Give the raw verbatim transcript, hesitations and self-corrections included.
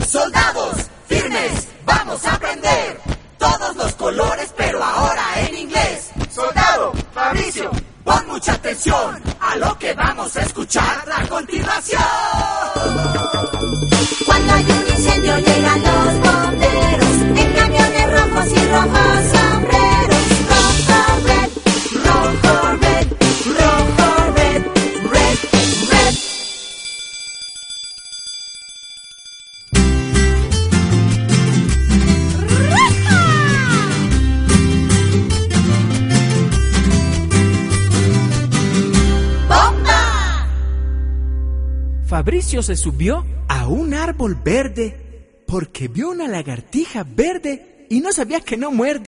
Soldados, firmes, vamos a aprender todos los colores, pero ahora en inglés. Soldado, Fabricio, pon mucha atención a lo que vamos a escuchar a continuación. Cuando hay un incendio llegan los bomberos en camiones rojos y rojos sombreros. Rojo, red, rojo, red, rojo, red, red, red. ¡Bomba! Fabricio se subió a un árbol verde porque vio una lagartija verde y no sabía que no muerde.